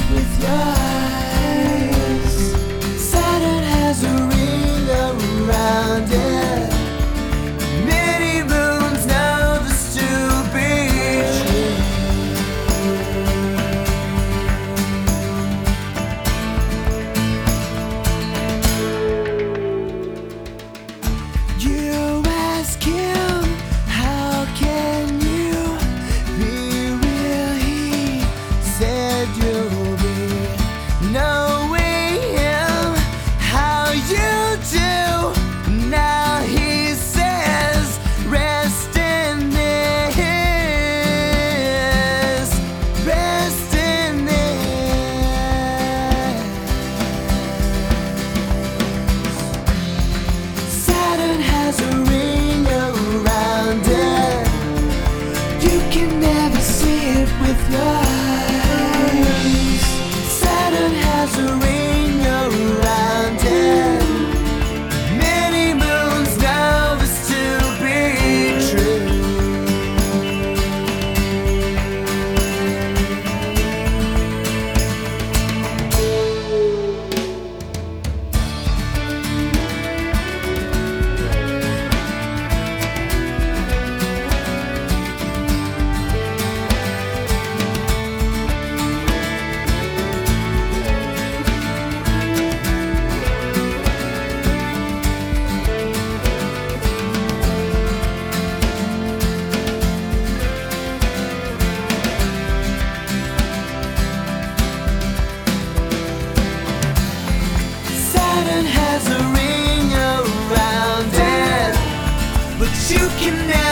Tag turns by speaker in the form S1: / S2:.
S1: with your eyes. Saturn has a ring around it. Many moons know this to be true. You ask him, how can you be real? He said you'll be knowing him how you do. Now he says rest in this, rest in this. Saturn has a ring around it. You can never see it with your eyes. Saturn has a ring around it. Many moons know this to be true. Saturn has a ring around it, but you can never